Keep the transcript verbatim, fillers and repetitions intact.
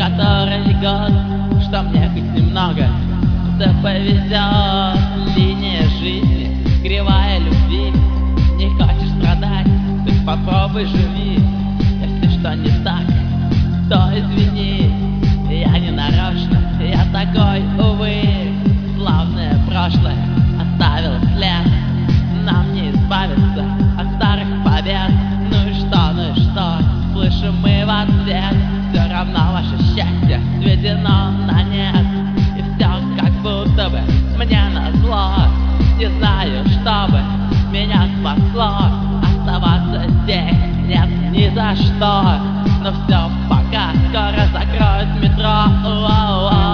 который год, что мне хоть немного да повезет. Линия жизни, кривая любви. Не хочешь страдать, так попробуй живи. Если что не так, то извини. Я не нарочно, я такой, увы. Славное прошлое оставило след. Нам не избавиться от старых побед. Ну и что, ну и что, слышим мы в ответ. Все равно ваше счастье сведено на нет. И все как будто бы мне назло. Не знаю, что бы меня спасло. Оставаться здесь нет ни за что. Но все пока, скоро закроют метро. Уа-уа.